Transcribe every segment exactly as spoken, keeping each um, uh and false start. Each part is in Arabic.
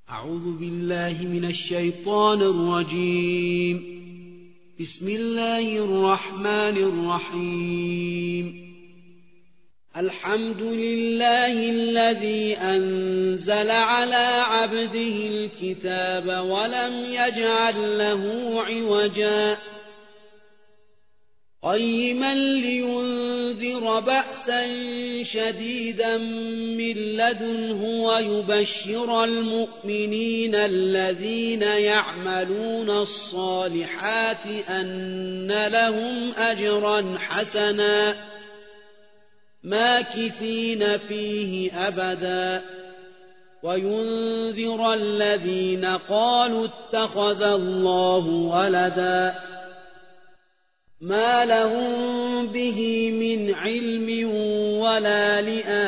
أعوذ بالله من الشيطان الرجيم. بسم الله الرحمن الرحيم. الحمد لله الذي أنزل على عبده الكتاب ولم يجعل له عوجا قيما لينذر بأسا شديدا من لدنه ويبشر المؤمنين الذين يعملون الصالحات أن لهم أجرا حسنا ماكثين فيه أبدا وينذر الذين قالوا اتخذ الله ولدا ما لهم به من علم ولا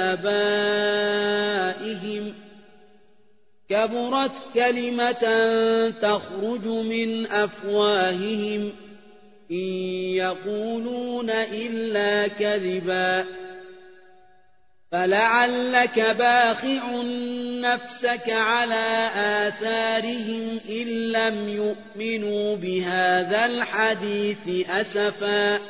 لآبائهم كبرت كلمة تخرج من أفواههم إن يقولون إلا كذبا فلعلك باخع نفسك على آثارهم إن لم يؤمنوا بهذا الحديث أسفا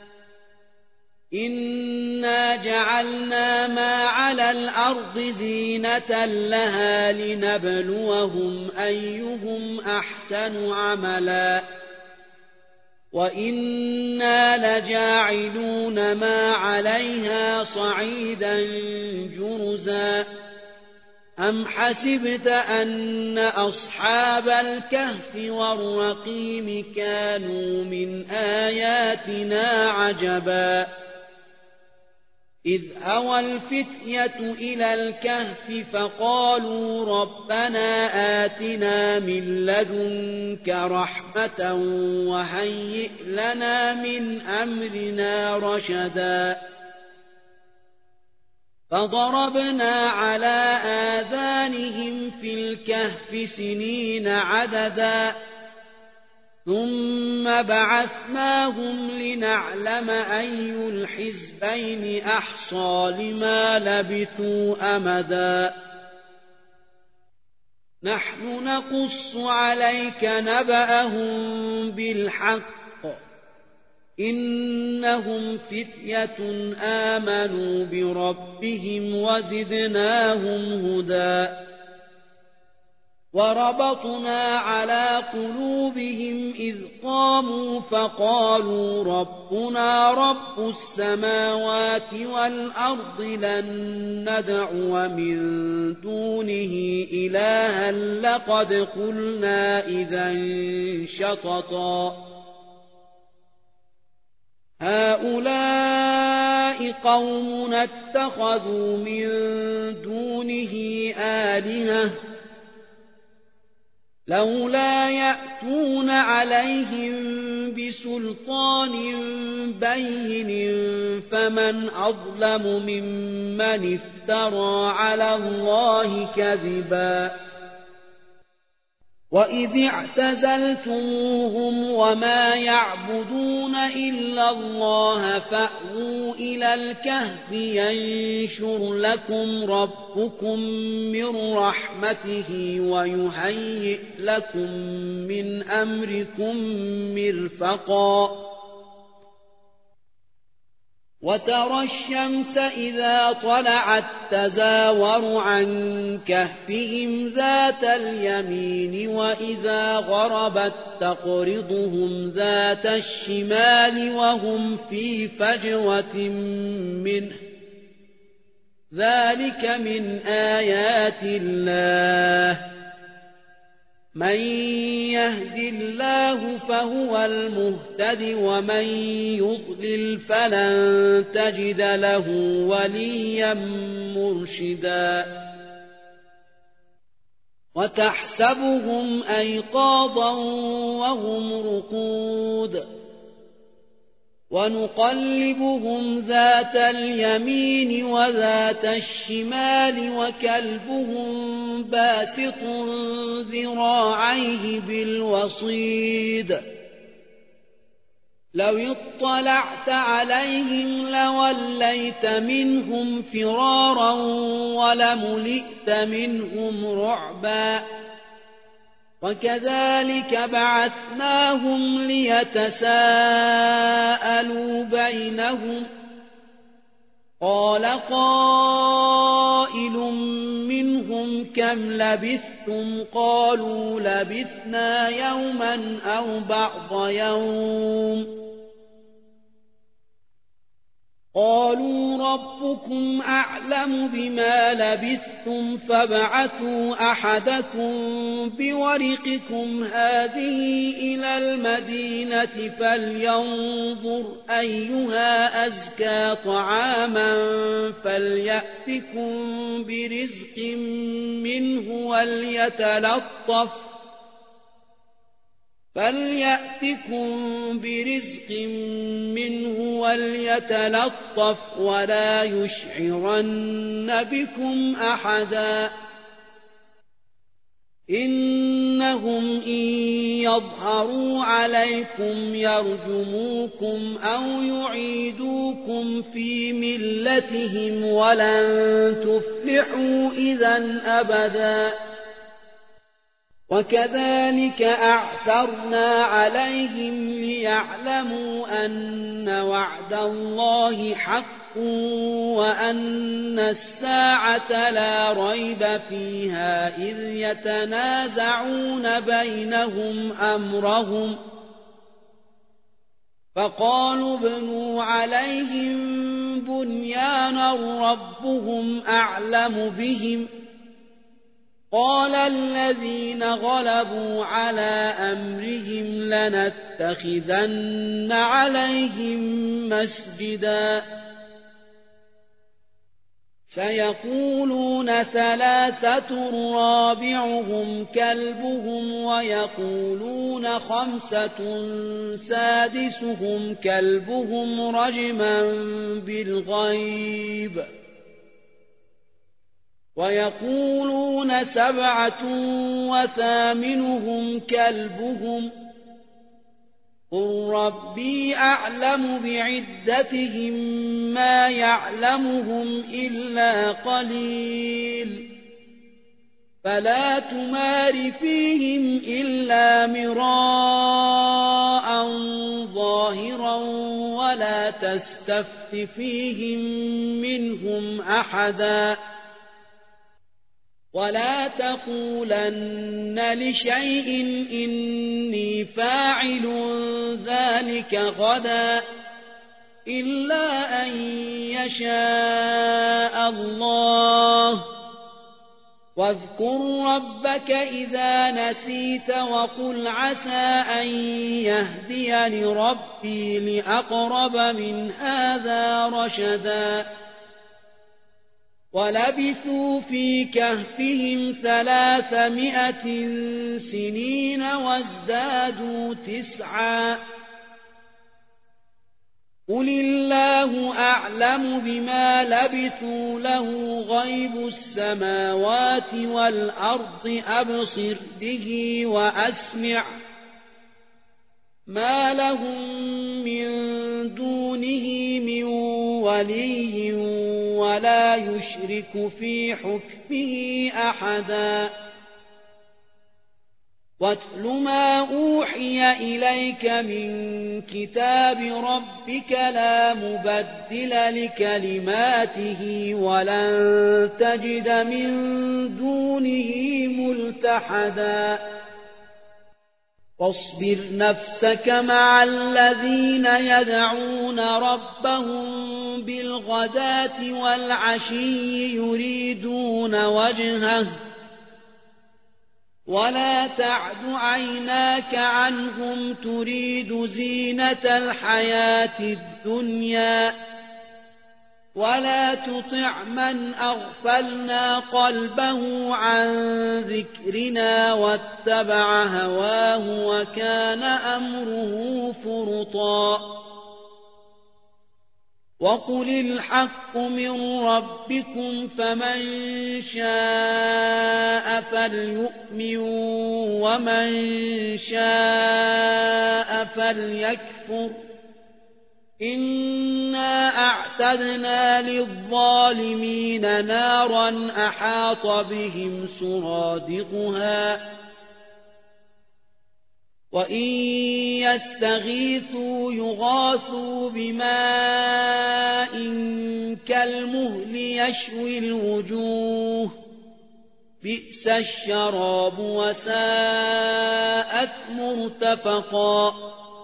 إنا جعلنا ما على الأرض زينة لها لنبلوهم أيهم أحسن عملا وإنا لجاعلون ما عليها صعيدا جرزا أم حسبت أن أصحاب الكهف والرقيم كانوا من آياتنا عجبا إذ أوى الفتية إلى الكهف فقالوا ربنا آتنا من لدنك رحمة وهيئ لنا من أمرنا رشدا فضربنا على آذانهم في الكهف سنين عددا ثم بعثناهم لنعلم أي الحزبين أحصى لما لبثوا أمدا نحن نقص عليك نبأهم بالحق إنهم فتية آمنوا بربهم وزدناهم هدى وربطنا على قلوبهم إذ قاموا فقالوا ربنا رب السماوات والأرض لن ندعو من دونه إلها لقد قلنا إذا شططا هؤلاء قوم اتخذوا من دونه آلهة لولا يأتون عليهم بسلطان بين فمن أظلم ممن افترى على الله كذبا وإذ اعتزلتموهم وما يعبدون إلا الله فأووا إلى الكهف ينشر لكم ربكم من رحمته ويهيئ لكم من أمركم مرفقا وترى الشمس إذا طلعت تزاور عن كهفهم ذات اليمين وإذا غربت تقرضهم ذات الشمال وهم في فجوة منه ذلك من آيات الله من يهد الله فهو المهتد ومن يضلل فلن تجد له وليا مرشدا وتحسبهم أيقاظا وهم رقود ونقلبهم ذات اليمين وذات الشمال وكلبهم باسط ذراعيه بالوصيد لو اطلعت عليهم لوليت منهم فرارا ولملئت منهم رعبا وكذلك بعثناهم ليتساءلوا بينهم قال قائل منهم كم لبثتم قالوا لبثنا يوما أو بعض يوم قالوا ربكم أعلم بما لبثتم فابعثوا أحدكم بورقكم هذه إلى المدينة فلينظر أيها أزكى طعاما فليأتكم برزق منه وليتلطف فليأتكم برزق منه وليتلطف ولا يشعرن بكم أحدا إنهم إن يظهروا عليكم يرجموكم أو يعيدوكم في ملتهم ولن تفلحوا إذا أبدا وكذلك أعثرنا عليهم ليعلموا أن وعد الله حق وأن الساعة لا ريب فيها إذ يتنازعون بينهم أمرهم فقالوا ابنوا عليهم بنيانا ربهم أعلم بهم قال الذين غلبوا على أمرهم لنتخذن عليهم مسجدا سيقولون ثلاثة رابعهم كلبهم ويقولون خمسة سادسهم كلبهم رجما بالغيب ويقولون سبعة وثامنهم كلبهم قل ربي أعلم بعدتهم ما يعلمهم إلا قليل فلا تمار فيهم إلا مراء ظاهرا ولا تستفت فيهم منهم أحدا ولا تقولن لشيء إني فاعل ذلك غدا إلا أن يشاء الله واذكر ربك إذا نسيت وقل عسى أن يهديني ربي لأقرب من هذا رشدا ولبثوا في كهفهم ثلاثمائة سنين وازدادوا تسعا قل الله أعلم بما لبثوا له غيب السماوات والأرض أبصر به وأسمع ما لهم من دونه من ولي ولا يشرك في حكمه أحدا واتل ما أوحي إليك من كتاب ربك لا مبدل لكلماته ولن تجد من دونه ملتحدا واصبر نفسك مع الذين يدعون ربهم بالغداة والعشي يريدون وجهه ولا تعد عيناك عنهم تريد زينة الحياة الدنيا ولا تطع من أغفلنا قلبه عن ذكرنا واتبع هواه وكان أمره فرطا وقل الحق من ربكم فمن شاء فليؤمن ومن شاء فليكفر إنا أعتدنا للظالمين نارا أحاط بهم سرادقها وإن يستغيثوا يغاثوا بماء كالمهل يشوي الوجوه بئس الشراب وساءت مرتفقا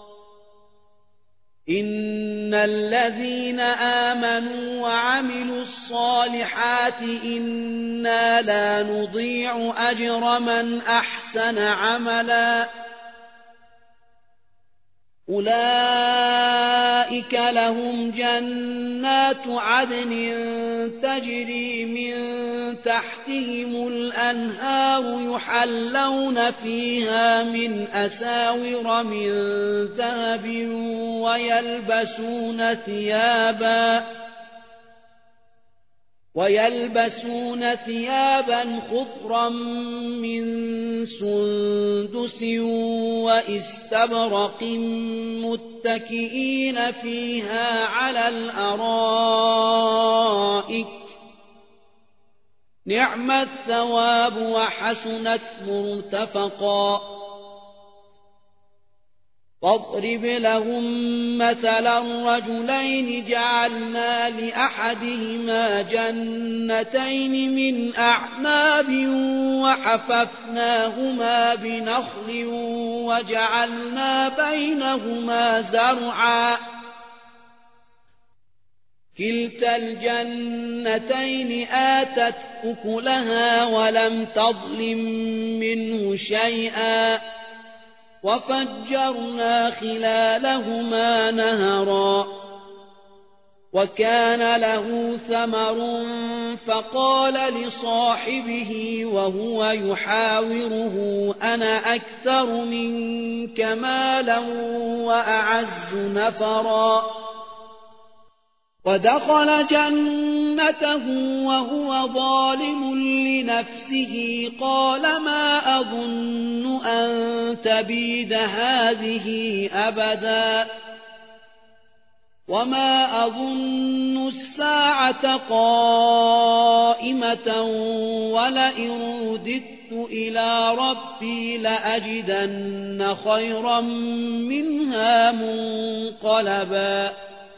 إن الذين آمنوا وعملوا الصالحات إنا لا نضيع أجر من أحسن عملا أولئك لهم جنات عدن تجري من تحتهم الأنهار يحلون فيها من أساور من ذهب ويلبسون ثيابا ويلبسون ثيابا خضرا من سندس واستبرق متكئين فيها على الأرائك نعم الثواب وحسنت مرتفقا واضرب لهم مثلا رجلين جعلنا لأحدهما جنتين من أعناب وحففناهما بنخل وجعلنا بينهما زرعا كلتا الجنتين آتت أكلها ولم تظلم منه شيئا وفجرنا خلالهما نهرا وكان له ثمر فقال لصاحبه وهو يحاوره أنا أكثر منك مالا وأعز نفرا ودخل جنته وهو ظالم لنفسه قال ما أظن أن تبيد هذه أبدا وما أظن الساعة قائمة ولئن رددت إلى ربي لأجدن خيرا منها منقلبا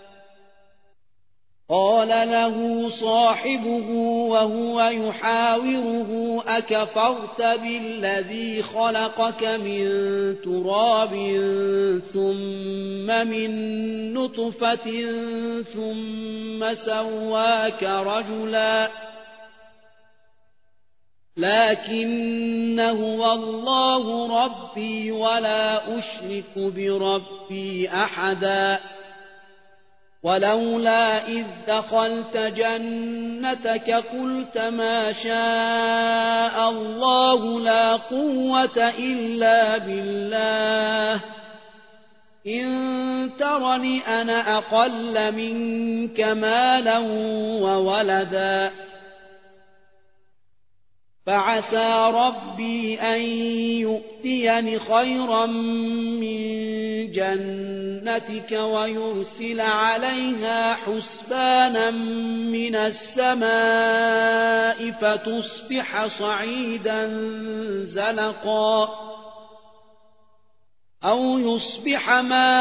قال له صاحبه وهو يحاوره أكفرت بالذي خلقك من تراب ثم من نطفة ثم سواك رجلا لكن هو الله ربي ولا أشرك بربي أحدا ولولا إذ دخلت جنتك قلت ما شاء الله لا قوة إلا بالله إن ترني أنا أقل منك مالا وولدا فعسى ربي أن يؤتيني خيرا من جنتك ويرسل عليها حسبانا من السماء فتصبح صعيدا زلقا أو يصبح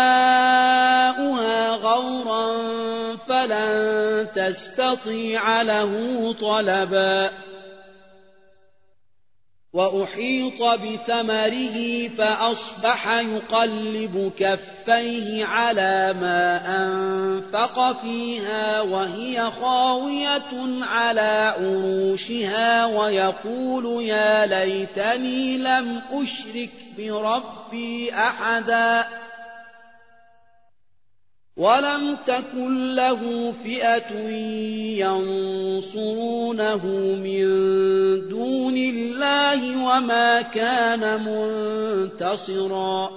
ماؤها غورا فلن تستطيع له طلبا وأحيط بثمره فأصبح يقلب كفيه على ما أنفق فيها وهي خاوية على عروشها ويقول يا ليتني لم أشرك بربي أحدا ولم تكن له فئة ينصرونه من دون الله وما كان منتصرا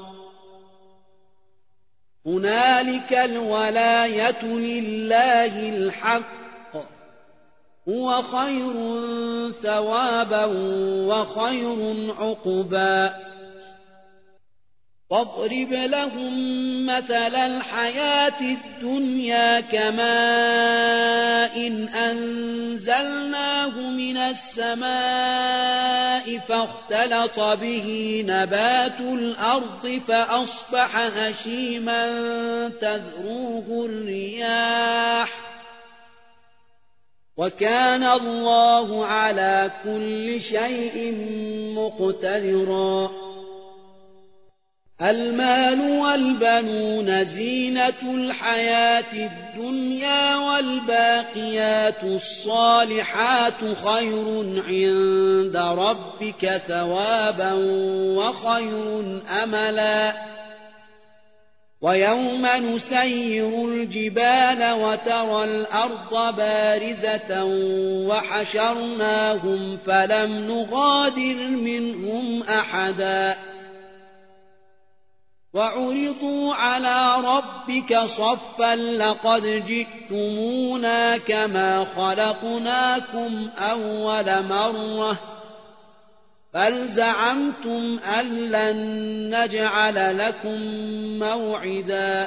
هنالك الولاية لله الحق هو خير ثوابا وخير عقبا واضرب لهم مثل الحياة الدنيا كماء إن أنزلناه من السماء فاختلط به نبات الأرض فأصبح هشيما تذروه الرياح وكان الله على كل شيء مقتدرا. المال والبنون زينة الحياة الدنيا والباقيات الصالحات خير عند ربك ثوابا وخير أملا. ويوم نسير الجبال وترى الأرض بارزة وحشرناهم فلم نغادر منهم أحدا وعرضوا على ربك صفا لقد جئتمونا كما خلقناكم أول مرة بل زعمتم أن لن نجعل لكم موعدا.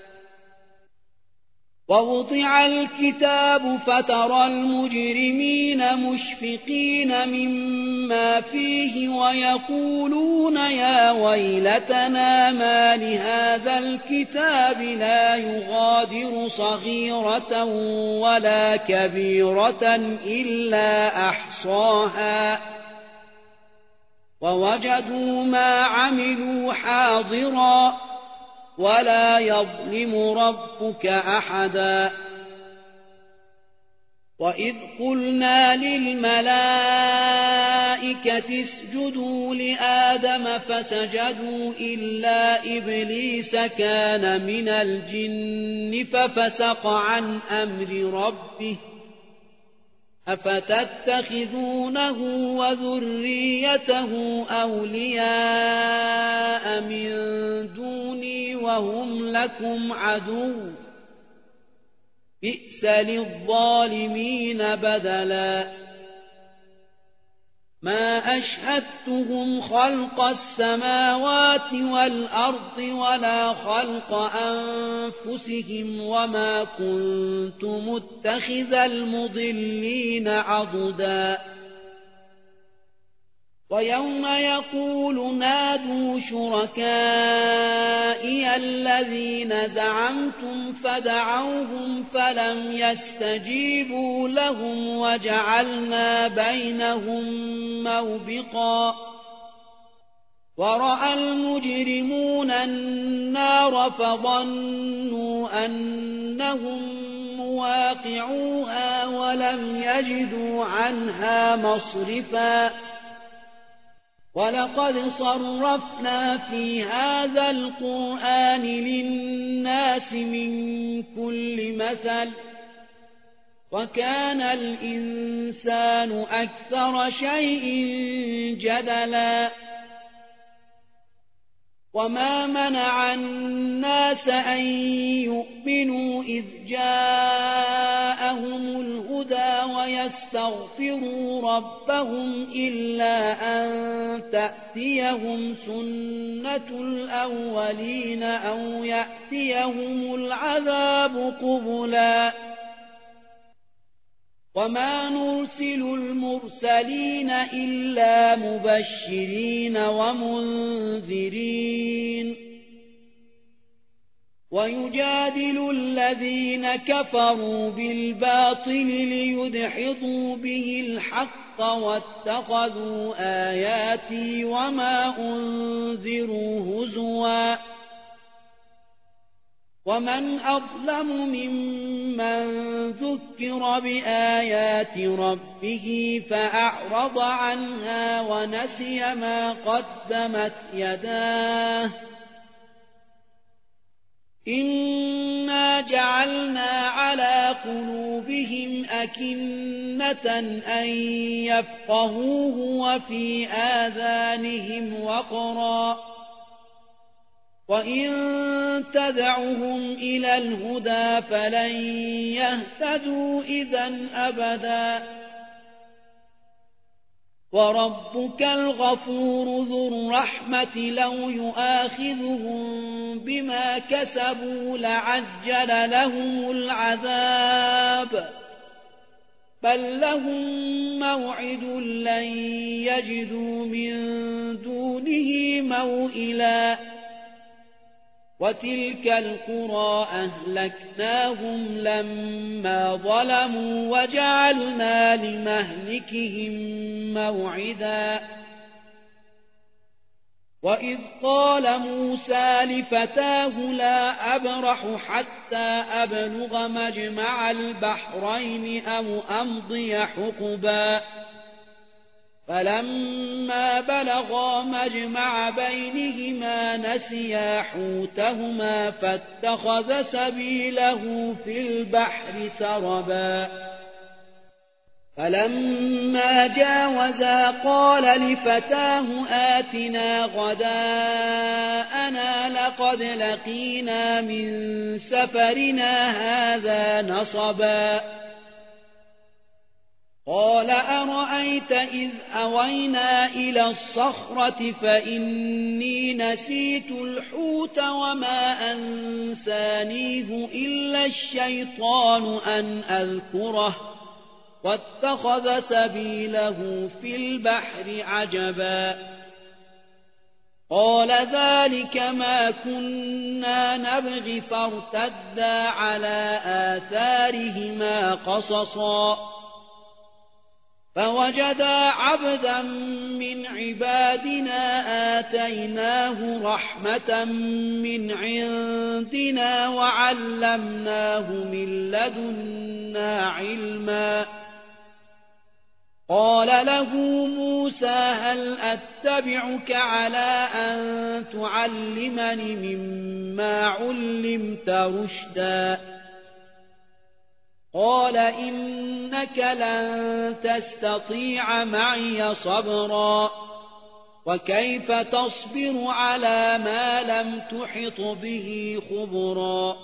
ووضع الكتاب فترى المجرمين مشفقين مما فيه ويقولون يا ويلتنا ما لهذا الكتاب لا يغادر صغيرة ولا كبيرة إلا أحصاها ووجدوا ما عملوا حاضرا ولا يظلم ربك أحدا. وإذ قلنا للملائكة اسجدوا لآدم فسجدوا إلا إبليس كان من الجن ففسق عن أمر ربه أفتتخذونه وذريته أولياء من دوني وهم لكم عدو بئس للظالمين بدلا. ما أشهدتهم خلق السماوات والأرض ولا خلق أنفسهم وما كنت متخذ المضلين عضدا. ويوم يقول نادوا شركائي الذين زعمتم فدعوهم فلم يستجيبوا لهم وجعلنا بينهم موبقا. ورأى المجرمون النار فظنوا أنهم مواقعوها ولم يجدوا عنها مصرفا. ولقد صرفنا في هذا القرآن للناس من كل مثل وكان الإنسان أكثر شيء جدلا. وما منع الناس أن يؤمنوا إذ جاءهم الهدى ويستغفروا ربهم إلا أن تأتيهم سنة الأولين أو يأتيهم العذاب قبلا. وما نرسل المرسلين إلا مبشرين ومنذرين. ويجادل الذين كفروا بالباطل ليدحضوا به الحق واتخذوا آياتي وما أنذروا هزوا. ومن أظلم ممن ذكر بآيات ربه فأعرض عنها ونسي ما قدمت يداه. إنا جعلنا على قلوبهم أكنة أن يفقهوه وفي آذانهم وقرا وإن تدعهم إلى الهدى فلن يهتدوا إذا أبدا. وربك الغفور ذو الرحمة لو يؤاخذهم بما كسبوا لعجل لهم العذاب بل لهم موعد لن يجدوا من دونه موئلا وتلك القرى أهلكناهم لما ظلموا وجعلنا لمهلكهم موعدا وإذ قال موسى لفتاه لا أبرح حتى أبلغ مجمع البحرين أو أمضي حقبا فلما بلغا مجمع بينهما نسيا حوتهما فاتخذ سبيله في البحر سربا فلما جاوزا قال لفتاه آتنا غداءنا لقد لقينا من سفرنا هذا نصبا قال أرأيت إذ أوينا إلى الصخرة فإني نسيت الحوت وما أنسانيه إلا الشيطان أن أذكره واتخذ سبيله في البحر عجبا قال ذلك ما كنا نبغي فارتدا على آثارهما قصصا فوجدا عبدا من عبادنا آتيناه رحمة من عندنا وعلمناه من لدنا علما قال له موسى هل أتبعك على أن تعلمني مما علمت رشدا قال إنك لن تستطيع معي صبرا وكيف تصبر على ما لم تحط به خبرا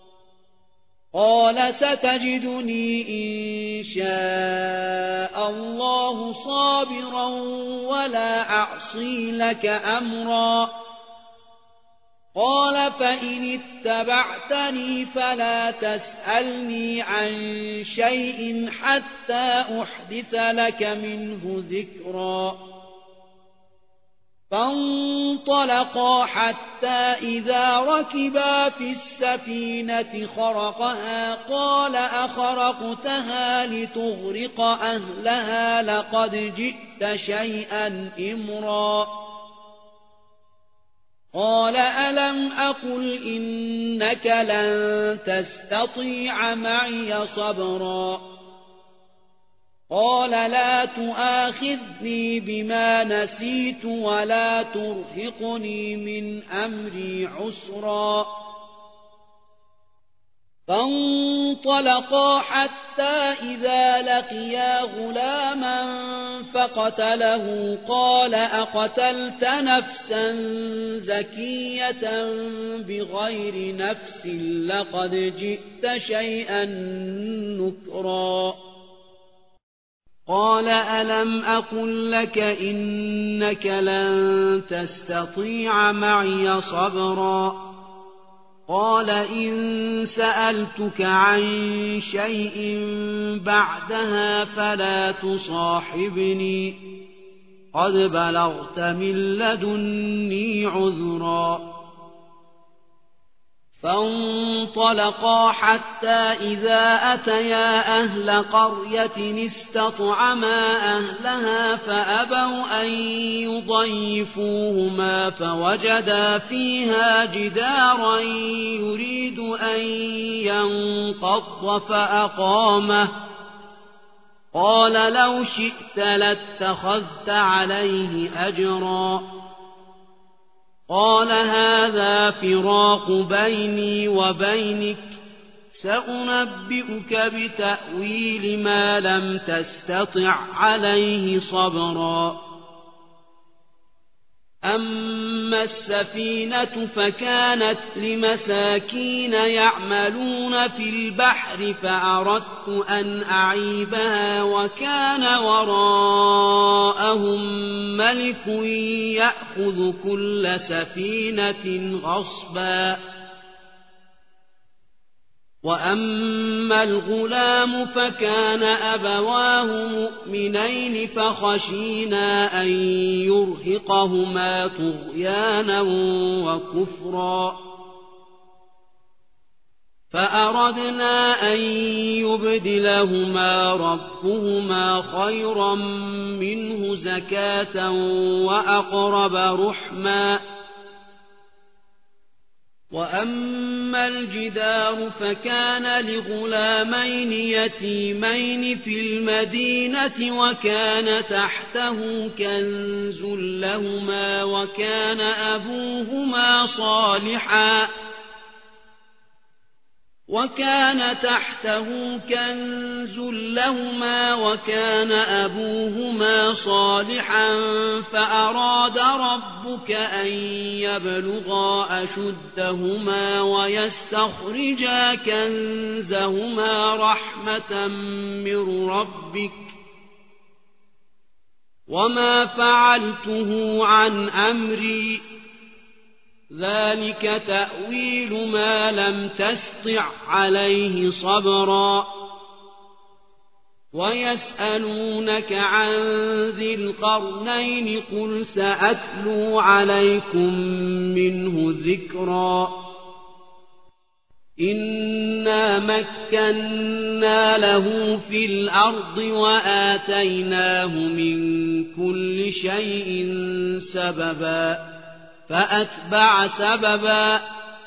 قال ستجدني إن شاء الله صابرا ولا أعصي لك أمرا قال فإن اتبعتني فلا تسألني عن شيء حتى أحدث لك منه ذكرا فانطلقا حتى إذا ركبا في السفينة خرقها قال أخرقتها لتغرق أهلها لقد جئت شيئا إمرا قال ألم أقل إنك لن تستطيع معي صبرا قال لا تؤاخذني بما نسيت ولا ترهقني من أمري عسرا فانطلقا حتى إذا لقيا غلاما فقتله قال أقتلت نفسا زكية بغير نفس لقد جئت شيئا نكرا قال ألم أقل لك إنك لن تستطيع معي صبرا قال إن سألتك عن شيء بعدها فلا تصاحبني قد بلغت من لدني عذرا فانطلقا حتى إذا أتيا أهل قرية استطعما أهلها فأبوا أن يضيفوهما فوجدا فيها جدارا يريد أن ينقض فأقامه قال لو شئت لاتخذت عليه أجرا قال هذا فراق بيني وبينك سأنبئك بتأويل ما لم تستطع عليه صبرا أما السفينة فكانت لمساكين يعملون في البحر فأردت أن أعيبها وكان وراءهم ملك يأخذ كل سفينة غصبا. وأما الغلام فكان أبواه مؤمنين فخشينا أن يرهقهما طغيانا وكفرا فأردنا أن يبدلهما ربهما خيرا منه زكاة وأقرب رحما. وأما الجدار فكان لغلامين يتيمين في المدينة وكان تحته كنز لهما وكان أبوهما صالحا وكان تحته كنز لهما وكان أبوهما صالحا فأراد ربك أن يبلغا أشدهما ويستخرجا كنزهما رحمة من ربك وما فعلته عن أمري ذلك تأويل ما لم تسطع عليه صبرا. ويسألونك عن ذي القرنين قل سأتلو عليكم منه ذكرا. إنا مكنا له في الأرض وآتيناه من كل شيء سببا فأتبع سببا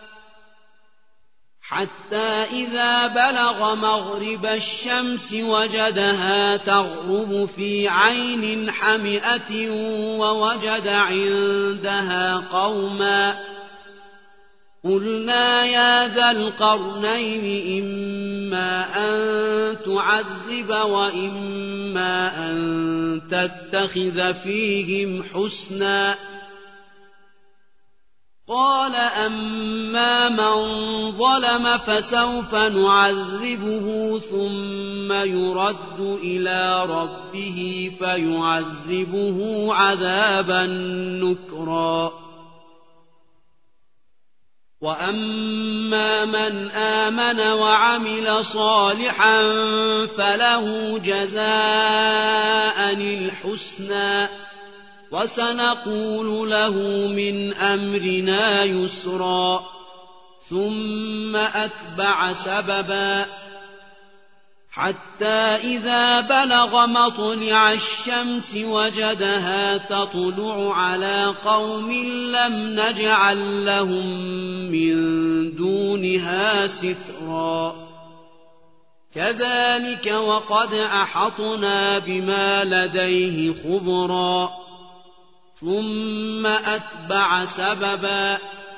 حتى إذا بلغ مغرب الشمس وجدها تغرب في عين حمئة ووجد عندها قوما قلنا يا ذا القرنين إما أن تعذب وإما أن تتخذ فيهم حسنا. قال أما من ظلم فسوف نعذبه ثم يرد إلى ربه فيعذبه عذابا نكرا. وأما من آمن وعمل صالحا فله جزاء الحسنى وسنقول له من أمرنا يسرا. ثم أتبع سببا حتى إذا بلغ مطلع الشمس وجدها تطلع على قوم لم نجعل لهم من دونها سترا. كذلك وقد أحطنا بما لديه خبرا. ثم أتبع سببا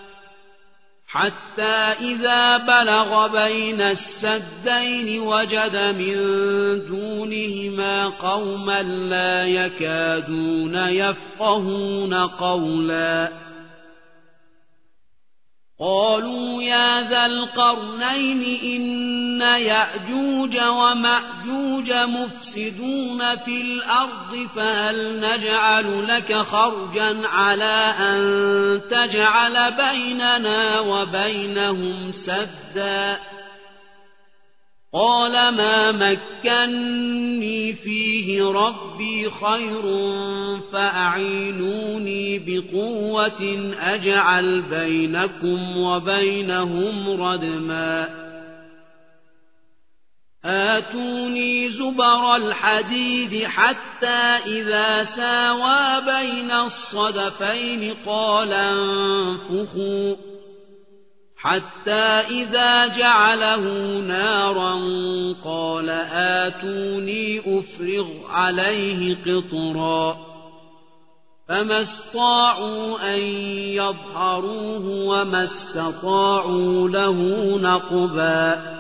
حتى إذا بلغ بين السدين وجد من دونهما قوما لا يكادون يفقهون قولا. قالوا يا ذا القرنين إن يأجوج ومأجوج مفسدون في الأرض فهل نجعل لك خرجا على أن تجعل بيننا وبينهم سدا. قال ما مكني فيه ربي خير فأعينوني بقوة أجعل بينكم وبينهم ردما. آتوني زبر الحديد حتى إذا ساوى بين الصدفين قال انفخوا حتى إذا جعله نارا قال آتوني أفرغ عليه قطرا. فما استطاعوا أن يظهروه وما استطاعوا له نقبا.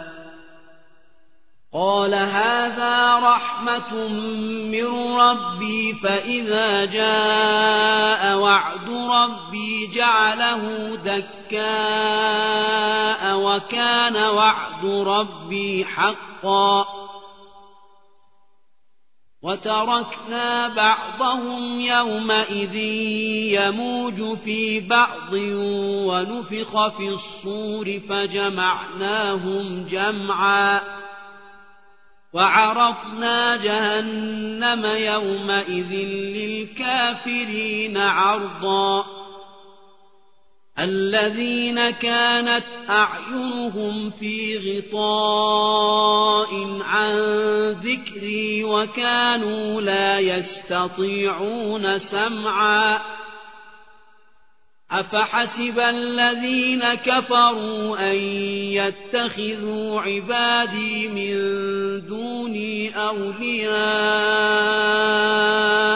قال هذا رحمة من ربي فإذا جاء وعد ربي جعله دكاء وكان وعد ربي حقا وتركنا بعضهم يومئذ يموج في بعض ونفخ في الصور فجمعناهم جمعا وعرضنا جهنم يومئذ للكافرين عرضا الذين كانت أعينهم في غطاء عن ذكري وكانوا لا يستطيعون سمعا أفحسب الذين كفروا أن يتخذوا عبادي من دوني أولياء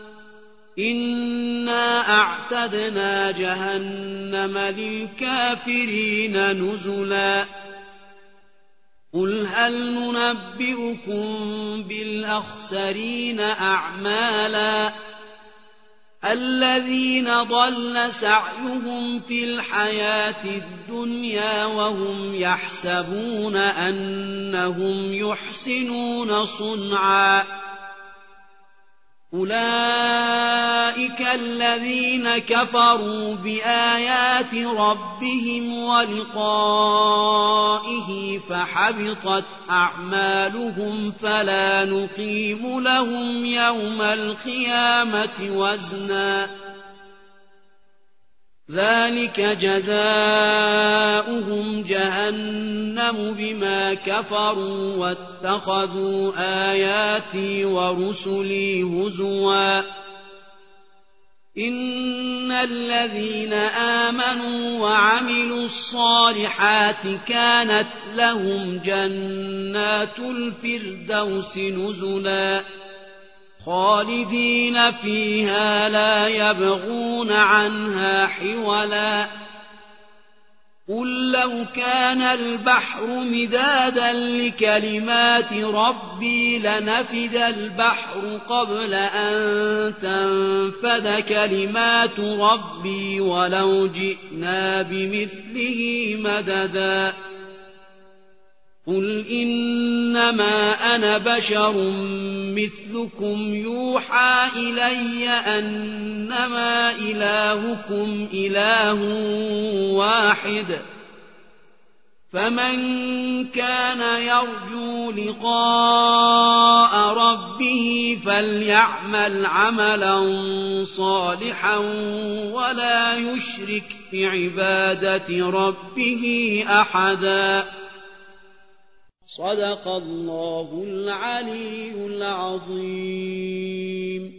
إنا أعتدنا جهنم للكافرين نزلا قل هل ننبئكم بالأخسرين أعمالا الذين ضل سعيهم في الحياة الدنيا وهم يحسبون أنهم يحسنون صنعا أولئك الذين كفروا بآيات ربهم ولقائه فحبطت أعمالهم فلا نقيم لهم يوم القيامة وزنا ذلك جزاؤهم جهنم بما كفروا واتخذوا آياتي ورسلي هزوا إن الذين آمنوا وعملوا الصالحات كانت لهم جنات الفردوس نزلا خالدين فيها لا يبغون عنها حولا قل لو كان البحر مدادا لكلمات ربي لنفد البحر قبل أن تنفد كلمات ربي ولو جئنا بمثله مددا قل إنما أنا بشر مثلكم يوحى إلي أنما إلهكم إله واحد فمن كان يرجو لقاء ربه فليعمل عملا صالحا ولا يشرك بعبادة ربه أحدا صدق الله العلي العظيم.